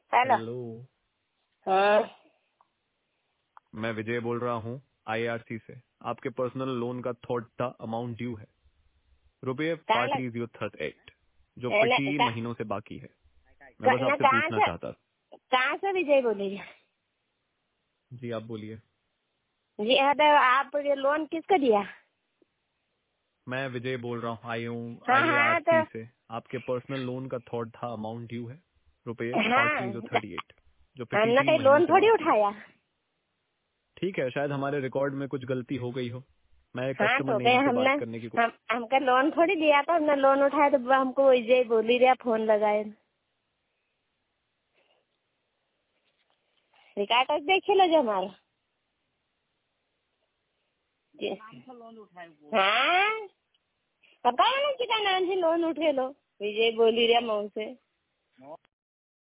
Hello. Hello. हाँ मैं विजय बोल रहा हूँ IRC से। आपके पर्सनल लोन का थोड़ा अमाउंट ड्यू है, रुपये कहाँ लग 53,038, जो न- 25 कहाँ महीनों से बाकी है। मैं बस आपसे कहाँ पूछना से चाहता। विजय बोली? जी आप बोलिए। जी हाँ, तो आप ये लोन किसको दिया? मैं विजय बोल रहा हूँ, आई हूँ हाँ हाँ तो IRC से। आपके पर्सनल लोन का थोड़ा अमाउंट ड्यू है, रुपये हाँ तो 53,038, जो हमने 23 कहीं महीनों लोन से थोड़ी बाकी है। उठाया। ठीक है, शायद हमारे रिकॉर्ड में कुछ गलती हो गई हो। मैं हाँ कस्टमर तो कहीं नेम से हमने बात करने की हमका लोन थोड़ी दिया था। हमने लोन उठाया तो हमको विजय बोली रहा, फोन लगाए। रिकॉर्ड देखे लो जो हमारा। जी हाँ, पता है ना कितना नाम से लोन उठे लो। विजय बोली रहा मऊ से।